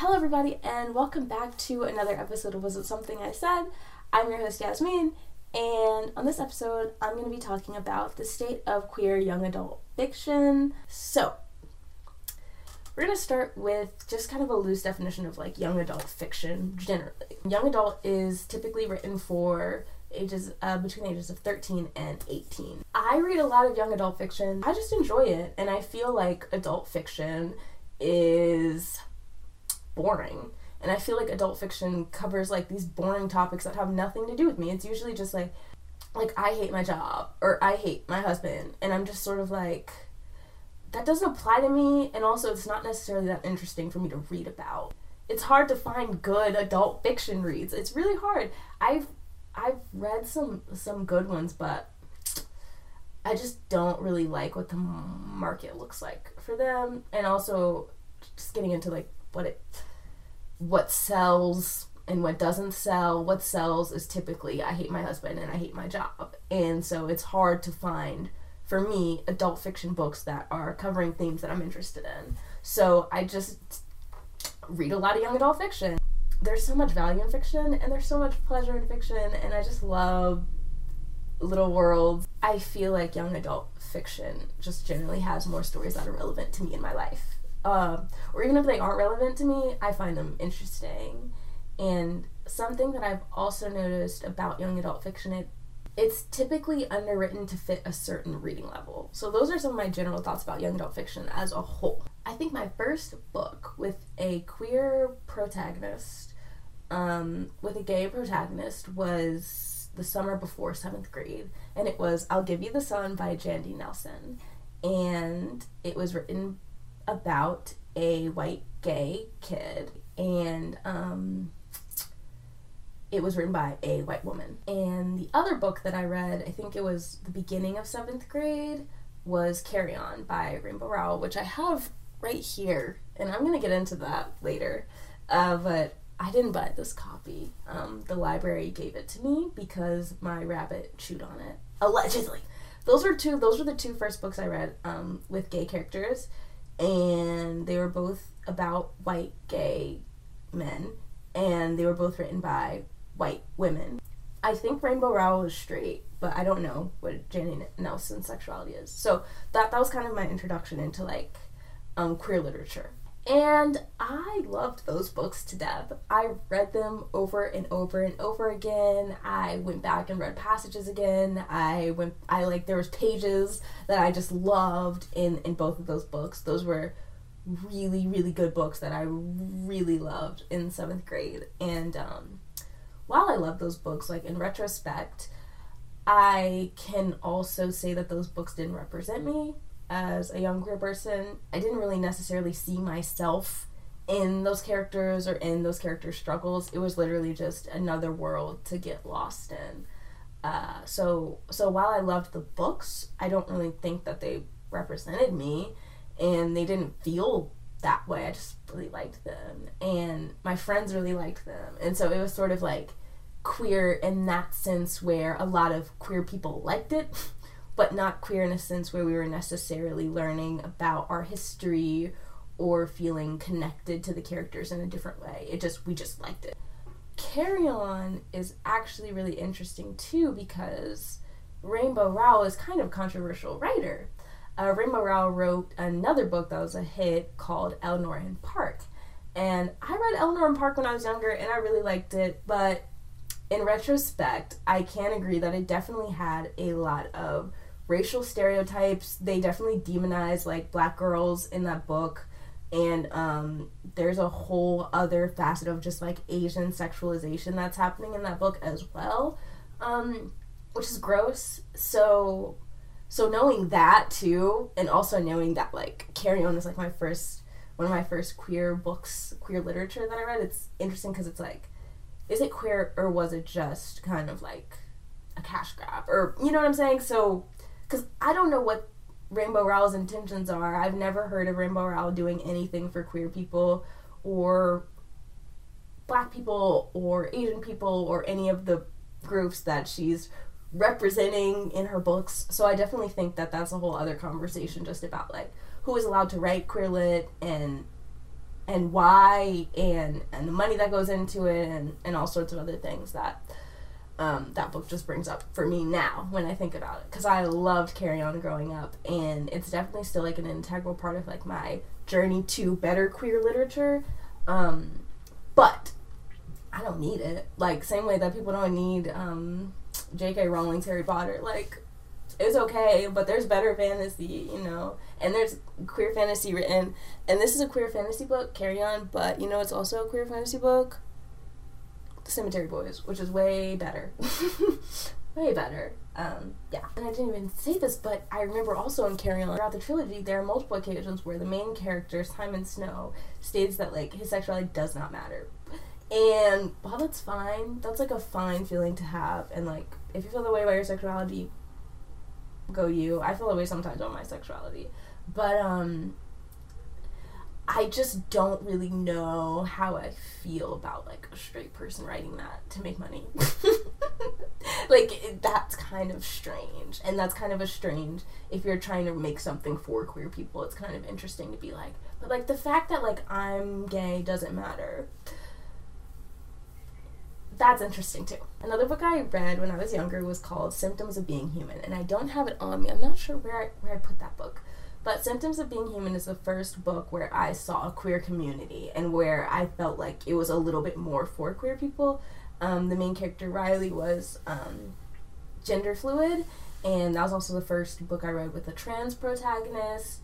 Hello everybody and welcome back to another episode of Was It Something I Said? I'm your host Yasmin, and on this episode I'm going to be talking about the state of queer young adult fiction. So, we're going to start with just kind of a loose definition of like young adult fiction generally. Young adult is typically written for ages between the ages of 13 and 18. I read a lot of young adult fiction. I just enjoy it, and I feel like adult fiction is boring, and I feel like adult fiction covers like these boring topics that have nothing to do with me. It's usually just like I hate my job or I hate my husband, and I'm just sort of like, that doesn't apply to me, and also it's not necessarily that interesting for me to read about. It's hard to find good adult fiction reads. It's really hard. I've read some good ones, but I just don't really like what the market looks like for them, and also just getting into like what sells and what doesn't sell. What sells is typically I hate my husband and I hate my job, and so it's hard to find, for me, adult fiction books that are covering themes that I'm interested in. So I just read a lot of young adult fiction. There's so much value in fiction, and there's so much pleasure in fiction, and I just love little worlds. I feel like young adult fiction just generally has more stories that are relevant to me in my life. Or even if they aren't relevant to me, I find them interesting. And something that I've also noticed about young adult fiction, it's typically underwritten to fit a certain reading level. So those are some of my general thoughts about young adult fiction as a whole. I think my first book with a queer protagonist, with a gay protagonist, was the summer before 7th grade, and it was I'll Give You the Sun by Jandy Nelson. And it was written about a white gay kid, and it was written by a white woman. And the other book that I read, I think it was the beginning of 7th grade, was Carry On by Rainbow Rowell, which I have right here, and I'm gonna get into that later, but I didn't buy this copy. The library gave it to me because my rabbit chewed on it, allegedly. Those were the two first books I read with gay characters, and they were both about white gay men, and they were both written by white women. I think Rainbow Rowell is straight, but I don't know what Jandy Nelson's sexuality is. So that was kind of my introduction into like queer literature. And I loved those books to death. I read them over and over and over again. I went back and read passages again. There was pages that I just loved in both of those books. Those were really, really good books that I really loved in 7th grade. And while I love those books, like in retrospect, I can also say that those books didn't represent me as a young queer person. I didn't really necessarily see myself in those characters or in those characters' struggles. It was literally just another world to get lost in. So while I loved the books, I don't really think that they represented me, and they didn't feel that way. I just really liked them, and my friends really liked them, and so it was sort of like queer in that sense where a lot of queer people liked it, but not queer in a sense where we were necessarily learning about our history or feeling connected to the characters in a different way. We just liked it. Carry On is actually really interesting too, because Rainbow Rowell is kind of a controversial writer. Rainbow Rowell wrote another book that was a hit called Eleanor and Park. And I read Eleanor and Park when I was younger, and I really liked it, but in retrospect, I can agree that it definitely had a lot of racial stereotypes. They definitely demonize like black girls in that book, and there's a whole other facet of just like Asian sexualization that's happening in that book as well, which is gross. So knowing that too, and also knowing that like Carry On is like one of my first queer books, queer literature that I read, it's interesting because it's like, is it queer or was it just kind of like a cash grab, or you know what I'm saying? So because I don't know what Rainbow Rowell's intentions are. I've never heard of Rainbow Rowell doing anything for queer people or black people or Asian people or any of the groups that she's representing in her books. So I definitely think that that's a whole other conversation just about like who is allowed to write queer lit and and why, and the money that goes into it, and all sorts of other things that that book just brings up for me now when I think about it, because I loved Carry On growing up, and it's definitely still like an integral part of like my journey to better queer literature, but I don't need it. Like, same way that people don't need J.K. Rowling's Harry Potter. Like, it's okay, but there's better fantasy, you know, and there's queer fantasy written, and this is a queer fantasy book, Carry On, but you know it's also a queer fantasy book, The Cemetery Boys, which is way better. Way better. Yeah. And I didn't even say this, but I remember also in Carry On, throughout the trilogy, there are multiple occasions where the main character, Simon Snow, states that, like, his sexuality does not matter. And while that's fine, that's, like, a fine feeling to have, and, like, if you feel the way about your sexuality, go you. I feel the way sometimes about my sexuality. But, I just don't really know how I feel about, like, a straight person writing that to make money. Like, that's kind of strange. And that's kind of a strange, if you're trying to make something for queer people, it's kind of interesting to be like, but, like, the fact that, like, I'm gay doesn't matter. That's interesting, too. Another book I read when I was younger was called Symptoms of Being Human, and I don't have it on me. I'm not sure where I put that book. But Symptoms of Being Human is the first book where I saw a queer community and where I felt like it was a little bit more for queer people. The main character, Riley, was gender fluid, and that was also the first book I read with a trans protagonist.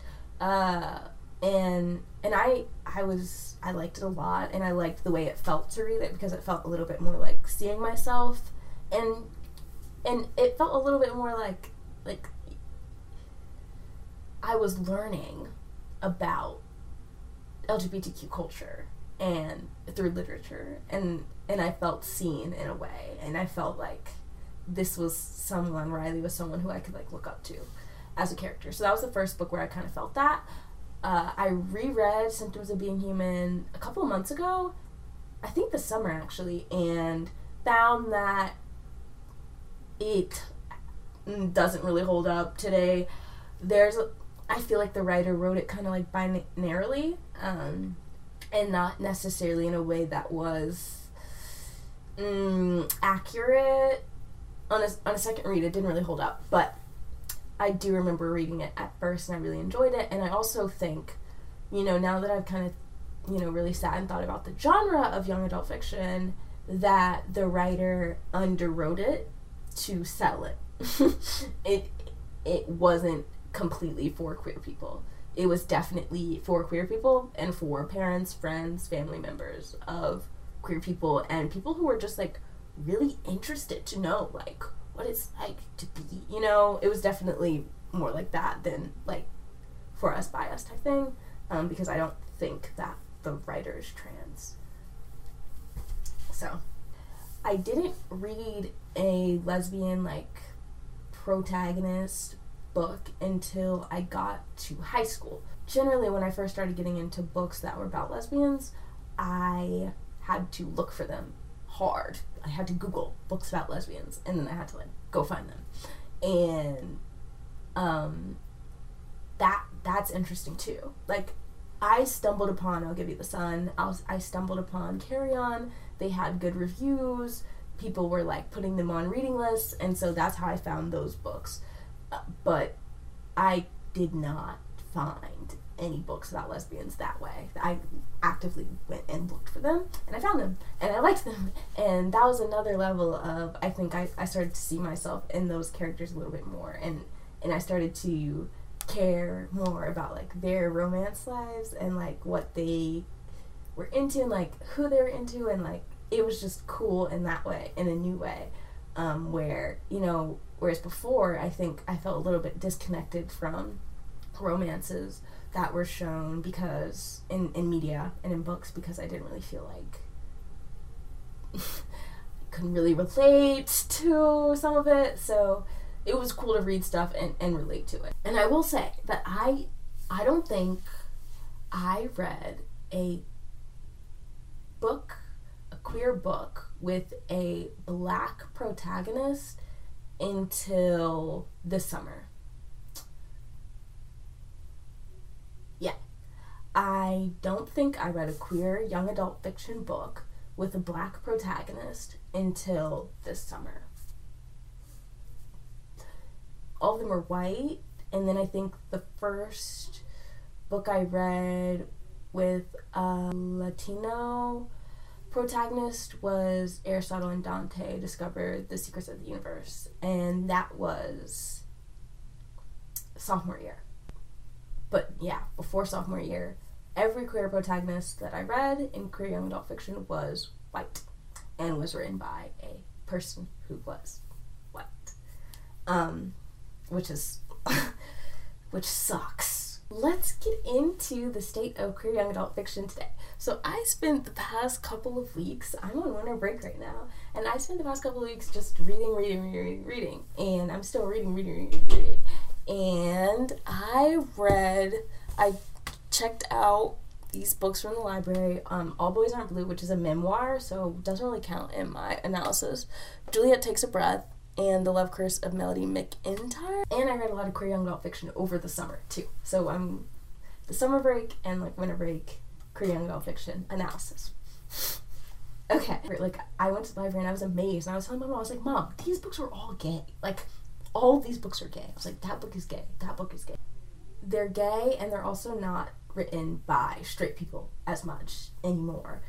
And I liked it a lot, and I liked the way it felt to read it, because it felt a little bit more like seeing myself, and it felt a little bit more like I was learning about LGBTQ culture and through literature, and I felt seen in a way, and I felt like this was someone, Riley was someone who I could, like, look up to as a character. So that was the first book where I kind of felt that. I reread Symptoms of Being Human a couple of months ago, I think this summer actually, and found that it doesn't really hold up today. I feel like the writer wrote it kind of like binarily, and not necessarily in a way that was accurate. On a second read, it didn't really hold up, but I do remember reading it at first, and I really enjoyed it. And I also think, you know, now that I've kind of, you know, really sat and thought about the genre of young adult fiction, that the writer underwrote it to sell it. It wasn't completely for queer people. It was definitely for queer people and for parents, friends, family members of queer people, and people who were just, like, really interested to know, like, what it's like to be, you know. It was definitely more like that than, like, for us, by us type thing, because I don't think that the writer is trans. So, I didn't read a lesbian, like, protagonist book until I got to high school. Generally, when I first started getting into books that were about lesbians, I had to look for them hard. I had to Google books about lesbians, and then I had to, like, go find them. And that's interesting too. Like, I stumbled upon I'll Give You the Sun. I stumbled upon Carry On. They had good reviews. People were, like, putting them on reading lists, and so that's how I found those books. But I did not find any books about lesbians that way. I actively went and looked for them, and I found them, and I liked them, and that was another level of, I think I started to see myself in those characters a little bit more, and I started to care more about, like, their romance lives, and, like, what they were into, and, like, who they were into, and, like, it was just cool in that way, in a new way, where, you know, whereas before, I think I felt a little bit disconnected from romances that were shown because in media and in books, because I didn't really feel like couldn't really relate to some of it. So it was cool to read stuff and relate to it. And I will say that I don't think I read a queer book with a black protagonist until this summer. Yeah. I don't think I read a queer young adult fiction book with a black protagonist until this summer. All of them are white, and then I think the first book I read with a Latino protagonist was Aristotle and Dante Discovered the Secrets of the Universe, and that was sophomore year. But yeah, before sophomore year, every queer protagonist that I read in queer young adult fiction was white and was written by a person who was white. Which sucks. Let's get into the state of queer young adult fiction today. So I spent the past couple of weeks, I'm on winter break right now, and I spent the past couple of weeks just reading, and I'm still reading. And I checked out these books from the library. All Boys Aren't Blue, which is a memoir, so doesn't really count in my analysis. Juliet Takes a Breath, and The Love Curse of Melody McIntyre. And I read a lot of queer young adult fiction over the summer, too. So I'm the summer break and, like, winter break queer young adult fiction analysis. Okay. Like, I went to the library and I was amazed. And I was telling my mom, I was like, Mom, these books are all gay. Like, all of these books are gay. I was like, that book is gay. That book is gay. They're gay, and they're also not written by straight people as much anymore.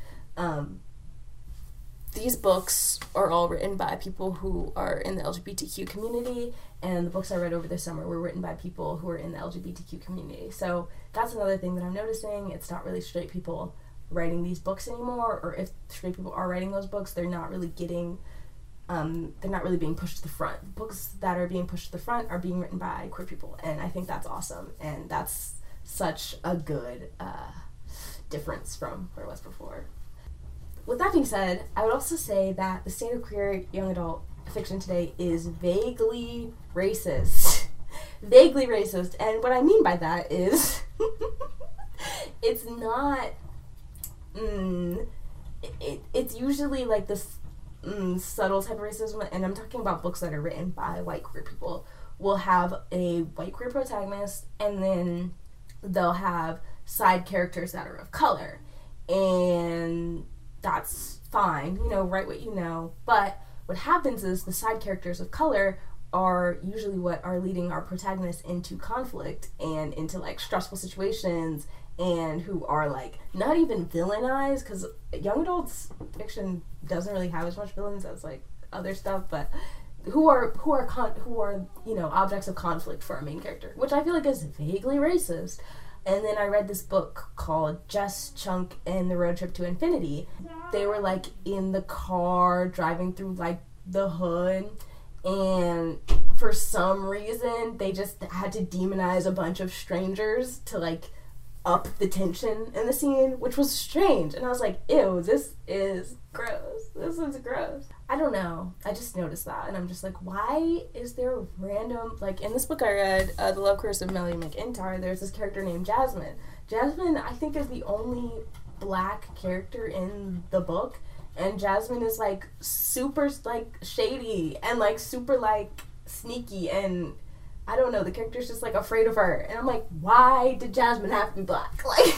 These books are all written by people who are in the LGBTQ community, and the books I read over the summer were written by people who are in the LGBTQ community. So that's another thing that I'm noticing. It's not really straight people writing these books anymore, or if straight people are writing those books, they're not really getting, they're not really being pushed to the front. The books that are being pushed to the front are being written by queer people, and I think that's awesome, and that's such a good difference from where it was before. With that being said, I would also say that the state of queer young adult fiction today is vaguely racist. Vaguely racist. And what I mean by that is it's not it's usually like this subtle type of racism, and I'm talking about books that are written by white queer people. Will have a white queer protagonist, and then they'll have side characters that are of color, and that's fine, you know, write what you know. But what happens is the side characters of color are usually what are leading our protagonists into conflict and into, like, stressful situations, and who are, like, not even villainized, because young adults fiction doesn't really have as much villains as, like, other stuff, but who are you know, objects of conflict for our main character, which I feel like is vaguely racist. And then I read this book called Jess, Chunk, and the Road Trip to Infinity. They were, like, in the car driving through, like, the hood, and for some reason they just had to demonize a bunch of strangers to, like, up the tension in the scene, which was strange. And I was like, ew, this is gross. This is gross. I don't know. I just noticed that, and I'm just like, why is there a random, like, in this book I read, The Love Curse of Melody McIntyre, there's this character named Jasmine. Jasmine, I think, is the only black character in the book, and Jasmine is, like, super, like, shady, and, like, super, like, sneaky, and I don't know, the character's just, like, afraid of her, and I'm like, why did Jasmine have to be black? Like,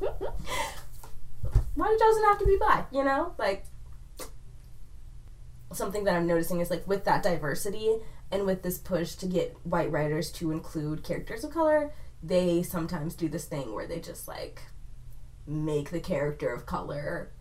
why did Jasmine have to be black, you know? Like, something that I'm noticing is, like, with that diversity and with this push to get white writers to include characters of color, they sometimes do this thing where they just, like, make the character of color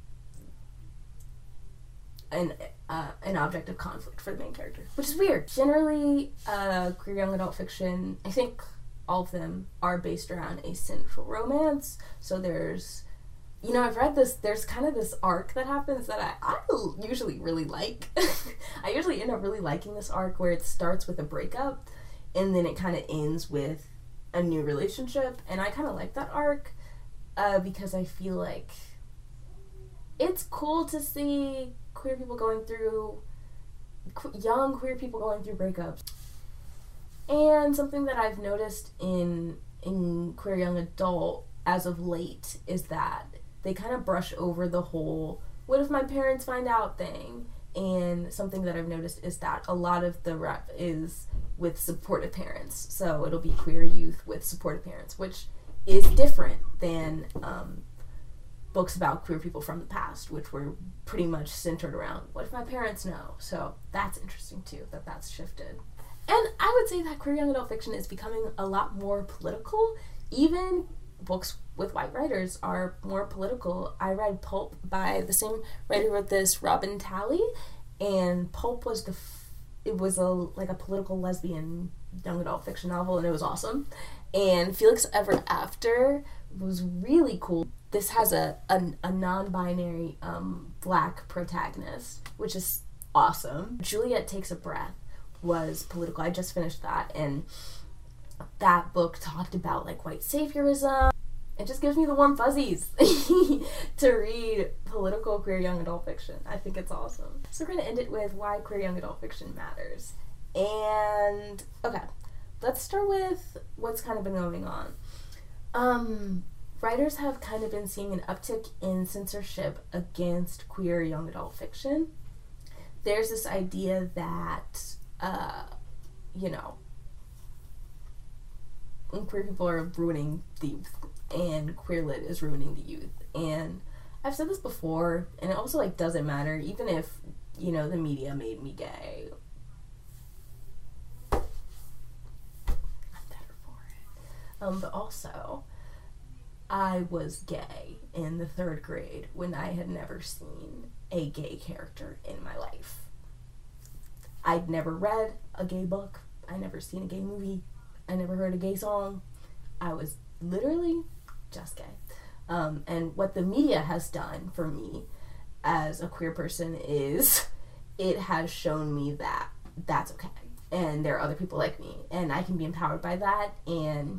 an object of conflict for the main character, which is weird. Generally, queer young adult fiction, I think all of them are based around a central romance. So there's, you know, I've read this, there's kind of this arc that happens that I usually really like. I usually end up really liking this arc where it starts with a breakup and then it kind of ends with a new relationship, and I kind of like that arc because I feel like it's cool to see queer people going through, young queer people going through breakups. And something that I've noticed in queer young adult as of late is that they kind of brush over the whole what if my parents find out thing. And something that I've noticed is that a lot of the rep is with supportive parents. So it'll be queer youth with supportive parents, which is different than books about queer people from the past, which were pretty much centered around what if my parents know. So that's interesting too, that's shifted. And I would say that queer young adult fiction is becoming a lot more political. Even books with white writers are more political. I read Pulp by the same writer who wrote this, Robin Talley, and Pulp was it was like a political lesbian young adult fiction novel, and it was awesome. And Felix Ever After was really cool. This has a non-binary black protagonist, which is awesome. Juliet Takes a Breath was political. I just finished that, and that book talked about like white saviorism. It just gives me the warm fuzzies to read political queer young adult fiction. I think it's awesome. So we're going to end it with why queer young adult fiction matters. And okay, let's start with what's kind of been going on. Writers have kind of been seeing an uptick in censorship against queer young adult fiction. There's this idea that, queer people are ruining the youth, and queer lit is ruining the youth. And I've said this before, and it also like doesn't matter, even if, the media made me gay. I'm better for it. But also, I was gay in the 3rd grade when I had never seen a gay character in my life. I'd never read a gay book. I never seen a gay movie. I never heard a gay song. I was literally just gay. And what the media has done for me as a queer person is it has shown me that that's okay. And there are other people like me. And I can be empowered by that. And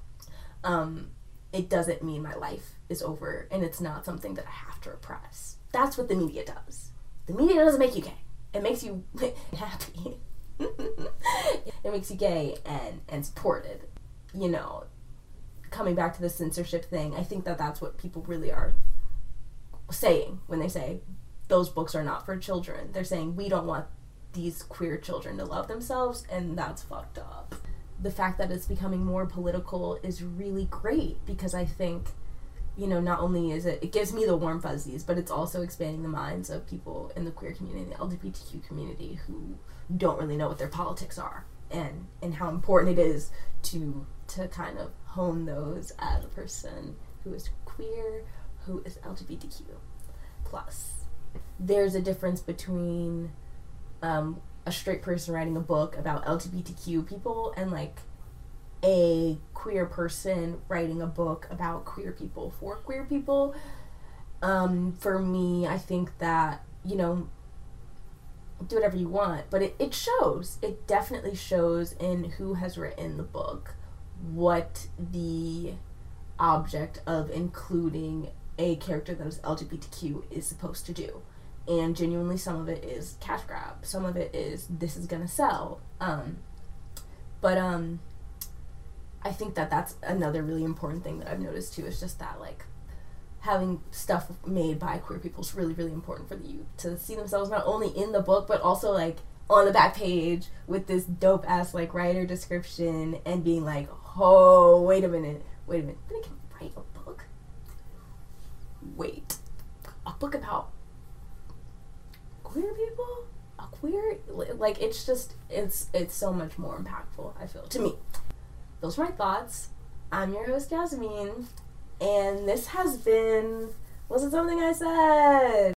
it doesn't mean my life is over. And it's not something that I have to repress. That's what the media does. The media doesn't make you gay. It makes you happy. It makes you gay and supported. Coming back to the censorship thing, I think that that's what people really are saying when they say those books are not for children. They're saying we don't want these queer children to love themselves, and that's fucked up. The fact that it's becoming more political is really great, because I think, not only is it gives me the warm fuzzies, but it's also expanding the minds of people in the queer community, the LGBTQ community, who don't really know what their politics are, and how important it is to kind of hone those as a person who is queer, who is LGBTQ plus. There's a difference between a straight person writing a book about LGBTQ people and like a queer person writing a book about queer people for queer people. For me, I think that, do whatever you want, but it shows. It definitely shows in who has written the book what the object of including a character that is LGBTQ is supposed to do. And genuinely, some of it is cash grab. Some of it is, this is gonna sell. But I think that that's another really important thing that I've noticed too, is just that, like, having stuff made by queer people is really, really important for the youth to see themselves not only in the book, but also, like, on the back page with this dope-ass, like, writer description and being like, oh, wait a minute, they can write a book? Wait. A book about queer people? A queer? Like, it's just, it's so much more impactful, I feel, to me. Those are my thoughts. I'm your host, Yasmin, and this has been, was it something I said?